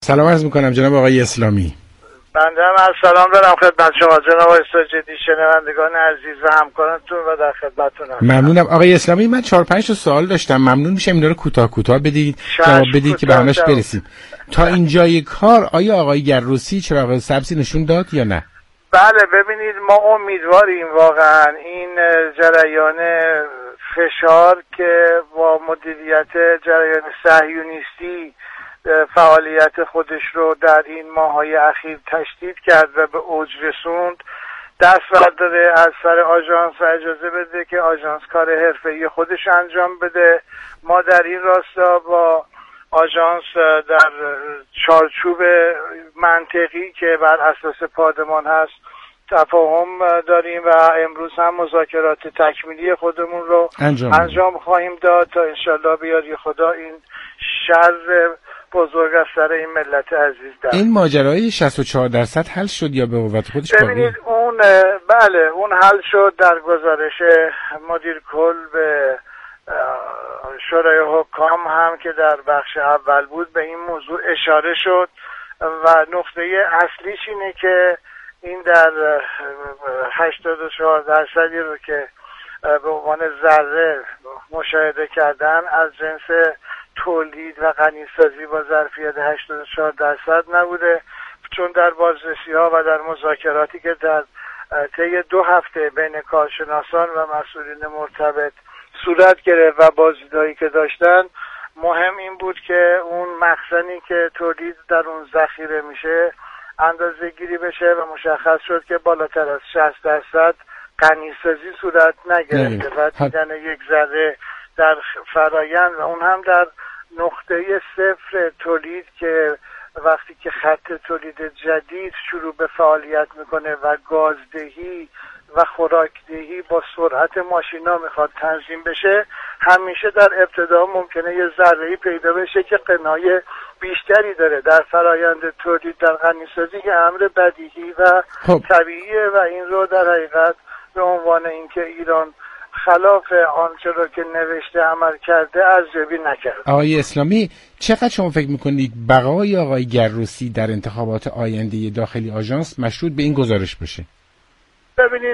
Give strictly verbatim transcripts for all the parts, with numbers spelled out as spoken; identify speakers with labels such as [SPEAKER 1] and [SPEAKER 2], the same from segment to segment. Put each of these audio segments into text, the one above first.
[SPEAKER 1] سلام عرض میکنم جناب آقای اسلامی.
[SPEAKER 2] بنده هم از سلام دارم خدمت شما جناب آقای جدی، شنوندگان عزیز و همکارانتون و در خدمتتونم.
[SPEAKER 1] ممنونم آقای اسلامی. من چهار پنج تا سوال داشتم، ممنون میشم اینا رو کوتاه کوتاه بدید جواب بدید که به همش برسیم. تا اینجای کار آیا آقای گروسی چراغ سبزی نشون داد یا نه؟
[SPEAKER 2] بله ببینید، ما امیدواریم واقعا این جریان فشار که با مدیریت جریان صهیونیستی فعالیت خودش رو در این ماه‌های اخیر تشدید کرد و به اوج رسوند دست برداره از سر آژانس و اجازه بده که آژانس کار حرفه‌ای خودش انجام بده. ما در این راستا با آژانس در چارچوب منطقی که بر اساس پادمان هست تفاهم داریم و امروز هم مذاکرات تکمیلی خودمون رو انجام, انجام خواهیم داد تا انشالله بیاری خدا این شر بزرگ از سر این ملت عزیز در
[SPEAKER 1] این ماجرای شصت و چهار درصد حل شد یا به قوت خودش باقی؟
[SPEAKER 2] ببینید اون بله اون حل شد. در گزارش مدیر کل به شورای حکام هم که در بخش اول بود به این موضوع اشاره شد و نقطه اصلیش اینه که این در هشتاد و چهار درصدی رو که به عنوان ذره مشاهده کردن از جنس تولید و غنیسازی با ظرفیت هشتاد و چهار درصد نبوده، چون در بازرسی ها و در مذاکراتی که در طی دو هفته بین کارشناسان و مسئولین مرتبط صورت گرفت و بازدیدایی که داشتن، مهم این بود که اون مخزنی که تولید در اون ذخیره میشه اندازه گیری بشه و مشخص شد که بالاتر از شصت درصد غنیسازی صورت نگرفته و دیدن یک ذره در فرایند و اون هم در نقطه صفر تولید که وقتی که خط تولید جدید شروع به فعالیت میکنه و گازدهی و خوراکدهی با سرعت ماشینا میخواد تنظیم بشه، همیشه در ابتدا ممکنه یه ذره‌ای پیدا بشه که قنای بیشتری داره در فرایند تولید در غنیسازی که امر بدیهی و خب. طبیعیه و این رو در حقیقت به عنوان اینکه ایران خلاف آنچه رو که نوشته عمل کرده ارزیابی نکرد.
[SPEAKER 1] آقای اسلامی، چقدر شما فکر میکنید بقای آقای گروسی در انتخابات آینده داخلی آژانس مشروط به این گزارش بشه؟
[SPEAKER 2] ببینید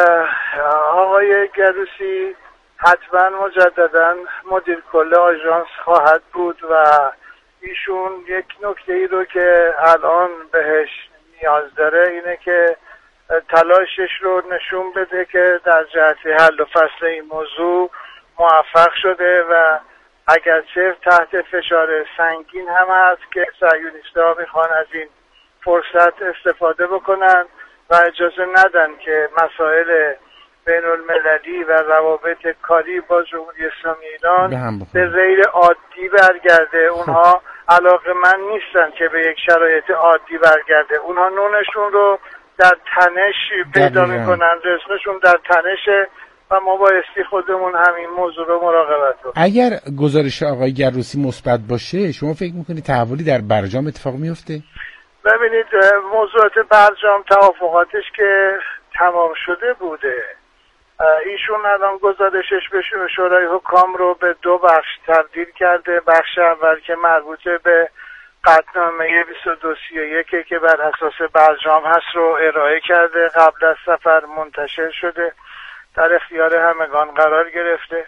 [SPEAKER 2] آقای گروسی حتما مجددا مدیر کل آژانس خواهد بود و ایشون یک نکته ای رو که الان بهش نیاز داره اینه که تلاشش رو نشون بده که در جهت حل و فصل این موضوع موفق شده و اگرچه تحت فشار سنگین هم هست که صهیونیست‌ها میخوان از این فرصت استفاده بکنن و اجازه ندن که مسائل بین المللی و روابط کاری با جمهوری اسلامی ایران به غیر عادی برگرده. اونها علاقه‌مند نیستن که به یک شرایط عادی برگرده. اونها نونشون رو در تنش پیدا میکنن، رزقشون در تنشه و ما بایستی خودمون همین موضوع رو مراقبت کنیم.
[SPEAKER 1] اگر گزارش آقای گروسی مثبت باشه شما فکر میکنید تحولی در برجام اتفاق میفته؟
[SPEAKER 2] ببینید موضوعات برجام توافقاتش که تمام شده بوده، ایشون الان گزارشش به شورای حکام رو به دو بخش تبدیل کرده. بخش اول که مربوط به قطعنامه بیست و دو سی و یک که بر اساس برجام هست رو ارائه کرده، قبل از سفر منتشر شده، در اختیار همگان قرار گرفته.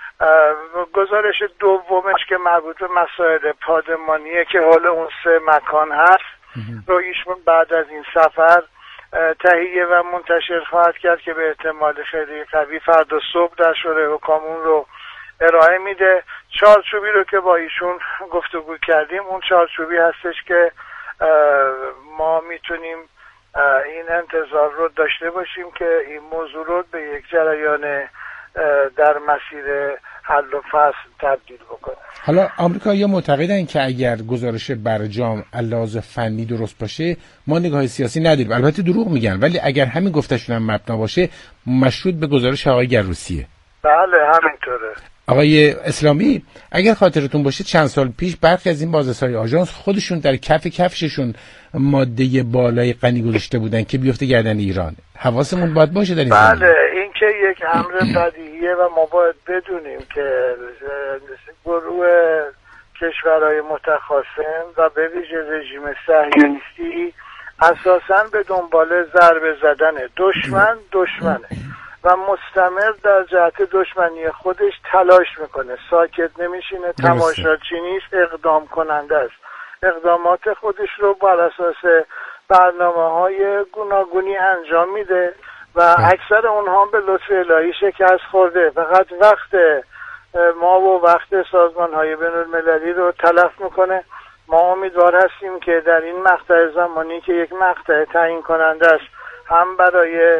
[SPEAKER 2] گزارش دومش که مربوط به مسائل پادمانیه که حال اون سه مکان هست رو ایشون بعد از این سفر تهیه و منتشر خواهد کرد که به احتمال خیلی قوی فردا صبح در شورای حکام اون رو ارائه میده. چارچوبی رو که با ایشون گفتگو کردیم اون چارچوبی هستش که ما میتونیم این انتظار رو داشته باشیم که این موضوع رو به یک جریان در مسیر حل و فصل تبدیل بکنه.
[SPEAKER 1] حالا آمریکایی‌ها معتقدن که اگر گزارش برجام علاوه فنی درست باشه ما نگاه سیاسی نداریم. البته دروغ میگن، ولی اگر همین گفتشون هم مبنا باشه مشروط به گزارش آقای گروسیه.
[SPEAKER 2] بله همینطوره.
[SPEAKER 1] آقای اسلامی، اگر خاطرتون باشه چند سال پیش برخی از این بازرسای آژانس خودشون در کف کفششون ماده بالای غنی گذاشته بودن که بیفته گردن ایران. حواسمون باید باشه در این زمینه.
[SPEAKER 2] بله این که یک امر بدیهیه و ما باید بدونیم که گروه کشورهای متخاصم و به ویژه رژیم صهیونیستی اساساً به دنبال ضربه زدن دشمن دشمنه و مستمر در جهت دشمنی خودش تلاش میکنه، ساکت نمیشینه، تماشاچی نیست، اقدام کننده است. اقدامات خودش رو بر اساس برنامه‌های گوناگونی انجام میده و اکثر اونها به لطف الهی شکست خورده. فقط وقت ما و وقت سازمان‌های بین‌المللی رو تلف میکنه. ما امیدوار هستیم که در این مقطع زمانی که یک مقطع تعیین کننده است هم برای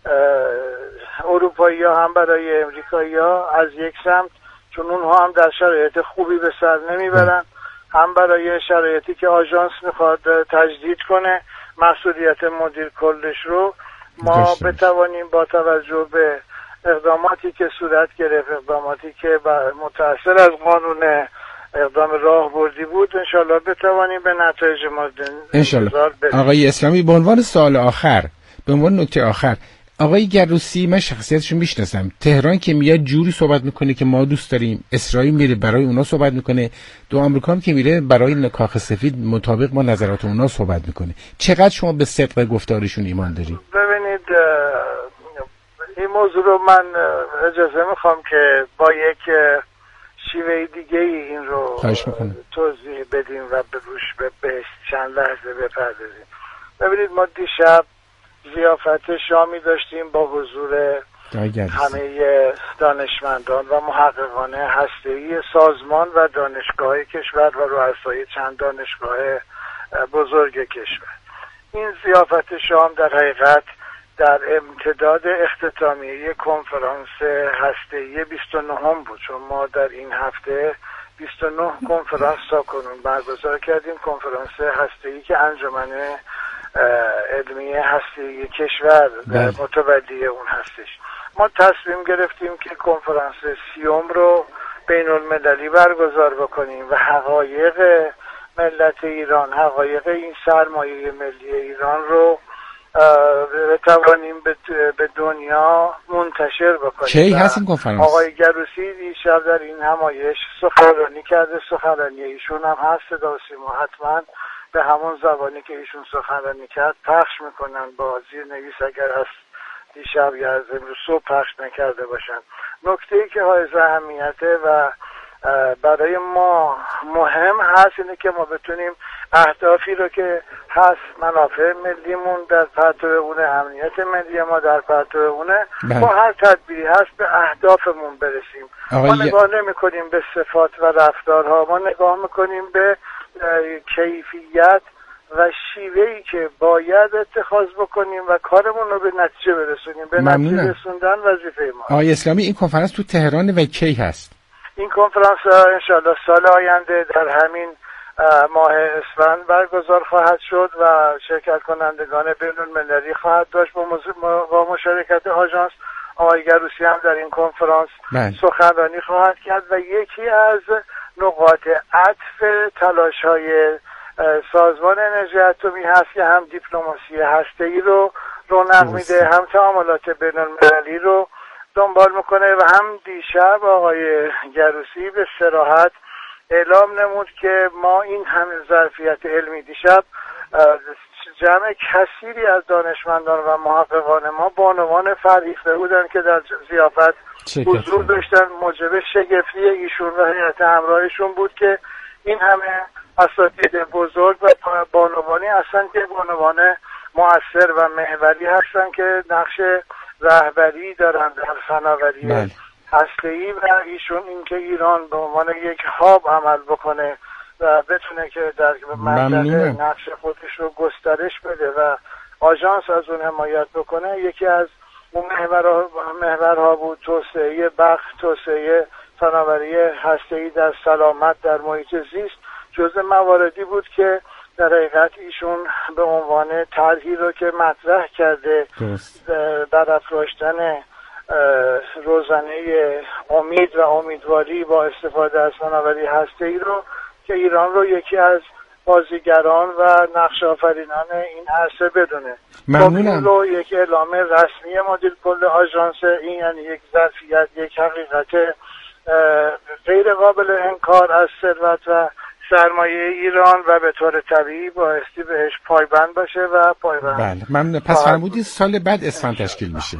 [SPEAKER 2] اروپایی ها هم برای امریکایی ها از یک سمت، چون اونها هم در شرایط خوبی به سر نمیبرن، هم برای شرایطی که آژانس میخواد تجدید کنه مسئولیت مدیر کلش رو، ما بتوانیم با توجه به اقداماتی که صورت گرفت، اقداماتی که متأثر از قانون اقدام راهبردی بود، انشالله بتوانیم به نتایج مورد انتظار برسیم.
[SPEAKER 1] آقای اسلامی، به عنوان سوال آخر، به عنوان نکته آخر، آقای گروسی من شخصیتشو میشناسم، تهران که میاد جوری صحبت میکنه که ما دوست داریم، اسرائیل میره برای اونا صحبت میکنه، دو آمریکا هم که میره برای کاخ سفید مطابق با نظرات اونا صحبت میکنه. چقدر شما به صدق گفتارشون ایمان داری؟
[SPEAKER 2] ببینید این موضوع رو من اجازه میخوام که با یک شیوه دیگه این رو توضیح بدیم و به روش بهش چند لحظه بپردازیم. ببینید ما دیشب ضیافت شامی داشتیم با حضور همه دانشمندان و محققان هسته‌ای سازمان و دانشگاه کشور و رؤسای چند دانشگاه بزرگ کشور. این ضیافت شام در حقیقت در امتداد اختتامیه کنفرانس هسته‌ای بیست و نهم بود، چون ما در این هفته بیست و نه کنفرانس تاکنون برگزار کردیم. کنفرانس هسته‌ای که انجمن علمی هسته‌ای کشور متولی اون هستش. ما تصمیم گرفتیم که کنفرانس سیوم رو بین المللی برگزار بکنیم و حقایق ملت ایران، حقایق این سرمایه ملی ایران رو بتوانیم به دنیا منتشر بکنیم.
[SPEAKER 1] کی هست این کنفرانس؟
[SPEAKER 2] آقای گروسی دیشب در این همایش سخنرانی کرده، سخنرانی ایشون هم هست، صدا و سیما حتما به همون زبانی که ایشون سخنرانی کرد پخش میکنن با زیرنویس اگر از دیشب یا از امروز صبح پخش نکرده باشن. نکته‌ای که حائز اهمیته و برای ما مهم هست اینه که ما بتونیم اهدافی رو که هست، منافع ملیمون در پرتو اونه، امنیت ملی ما در پرتو اونه، با هر تدبیری هست به اهدافمون برسیم. ما نگاه نمی کنیم به صفات و رفتارها، ما نگاه میکنیم به کیفیت و شیوهی که باید اتخاذ بکنیم و کارمون رو به نتیجه برسونیم. به نتیجه رسوندن وظیفه ما.
[SPEAKER 1] آقای اسلامی، این کنفرانس تو تهران و کی هست؟
[SPEAKER 2] این کنفرانس انشالله سال آینده در همین ماه اسفند برگزار خواهد شد و شرکت کنندگان بین المللی خواهد داشت با, با مشارکت آژانس. آقای گروسی هم در این کنفرانس سخنرانی خواهد کرد و یکی از نقاط عطف تلاش‌های سازمان انرژی اتمی هست که هم دیپلماسی هسته‌ای رو رونق میده، هم تعاملات بین المللی رو دنبال میکنه و هم دیشب آقای گروسی به صراحت اعلام نمود که ما این همه ظرفیت علمی، دیشب جمع کثیری از دانشمندان و محققان ما بانوان فرهیخته بودن که در ضیافت حضور داشتن. موجب شگفتی ایشون و هیئت همراهشون بود که این همه اساتید بزرگ و بانوانی هستن که بانوان مؤثر و محوری هستن که نقش رهبری دارن در فناوری هسته‌ای و ایشون اینکه ایران به عنوان یک هاب عمل بکنه و بتونه که در منطقه نقش خودش رو گسترش بده و آژانس از اون حمایت بکنه، یکی از اون محورها محورها بود. توسعه بخش توسعه فناوری هسته‌ای در سلامت در محیط زیست جزء مواردی بود که در حقیقت ایشون به عنوان طرحی رو که مطرح کرده در افراشتن روزنه امید و امیدواری با استفاده از فناوری هسته‌ای رو که ایران رو یکی از بازیگران و نقش آفرینان این عرصه بدونه.
[SPEAKER 1] ممنونم.
[SPEAKER 2] رو یک اعلام رسمی مدیر کل آژانس، این یعنی یک ظرفیت، یک حقیقت غیر قابل انکار از ثروت و سرمایه ایران و به طور طبیعی بایستی بهش پایبند باشه و پایبند.
[SPEAKER 1] بله ممنون. پس فرمودید سال بعد اسفند تشکیل میشه.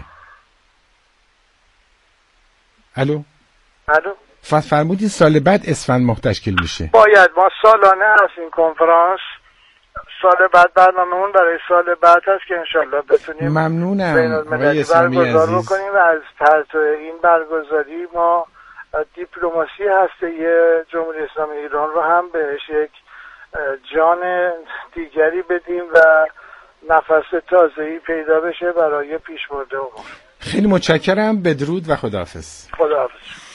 [SPEAKER 1] الو
[SPEAKER 2] الو
[SPEAKER 1] پس فرمودید سال بعد اسفند ماه تشکیل میشه.
[SPEAKER 2] باید ما سالانه هست این کنفرانس، سال بعد برنامه‌مون برای سال بعد هست که انشالله بتونیم
[SPEAKER 1] ممنونم آقای اسلامی عزیز
[SPEAKER 2] بکنیم و از پرتو این برگزاری ما دیپلماسی هسته جمهوری اسلامی ایران رو هم بهش یک جان دیگری بدیم و نفس تازه‌ای پیدا بشه برای پیشبرد امور.
[SPEAKER 1] خیلی متشکرم. بدرود و خداحافظ.
[SPEAKER 2] خداحافظ.